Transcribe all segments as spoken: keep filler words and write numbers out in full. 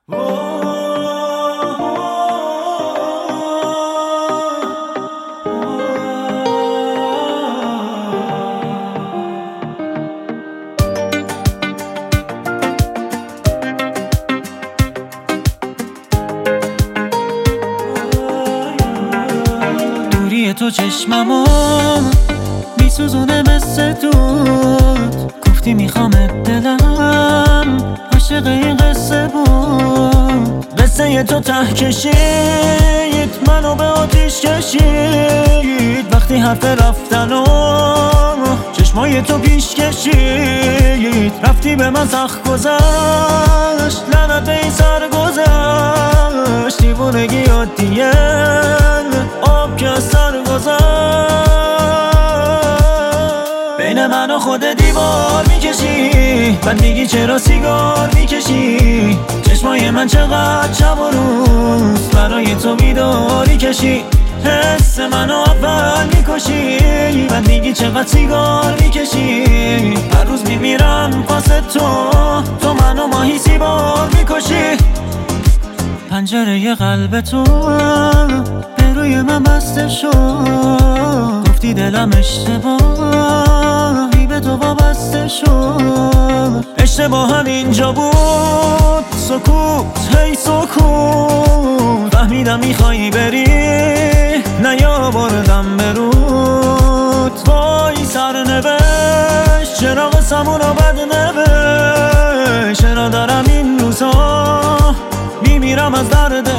دوری تو چشممو میسوزونه مثل دود، گفتی میخوامت دلم عاشق این قصه بود. قصه تو ته کشید منو به آتیش کشید، وقتی حرف رفتن و چشمای تو پیش کشید. رفتی به من سخت گذشت، لعنت به این سر گذشت. دیوونگی عادیه آب که از سر گذشت. بین من و خود دیوار میکشی، بعد میگی چرا سیگار میکشی. چشمای من چقدر شب و روز برای تو بیداری کشی. حس منو اول میکشی، بعد میگی چقدر سیگار میکشی. هر روز میمیرم واسه تو، تو منو ماهی سیبار میکشی. پنجره قلب تو به روی من بسته شد، گفتی دلم اشتباهی به تو وابسته شد. اشتباه هم اینجا بود، سکوت هی سکوت. فهمیدم میخوایی بری، نیاوردم به رود. وای سرنوشت چرا قسمون رو بد نوشت. چرا دارم این روزا میمیرم از درد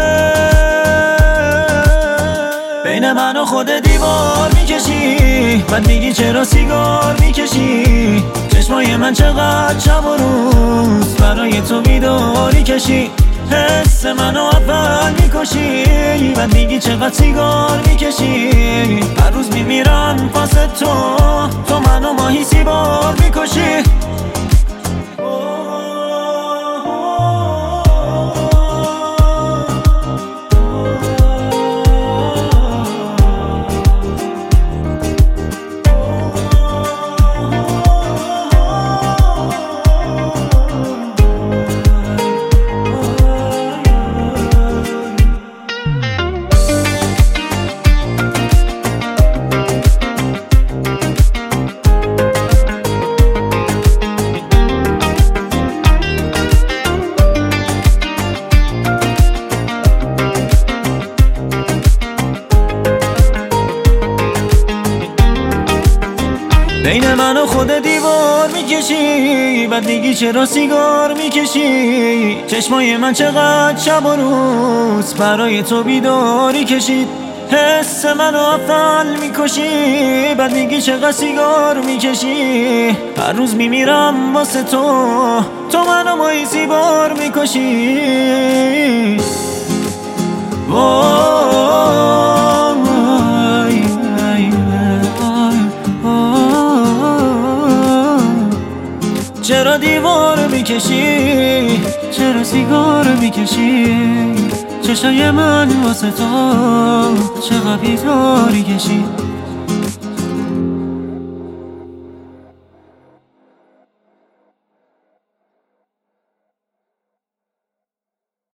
بین من و خود دیوار میکشی، بعد میگی چرا سیگار میکشی. چشمای من چقدر شب و روز برای تو بیداری کشی. حس منو اول میکشی، بعد میگی چقدر سیگار میکشی. هر روز میمیرم واسه تو، تو منو ماهی سیبار میکشی. بین من و خود دیوار میکشی، بعد میگی چرا سیگار میکشی. چشمای من چقدر شب و روز برای تو بیداری کشید. حس منو اول میکشی، بعد میگی چقدر سیگار میکشی. هر روز میمیرم واسه تو، تو منو ماهی سیبار میکشی. چرا دیوار میکشی، چرا سیگار میکشی. چشای من واسه تو چقدر بیداری کشی.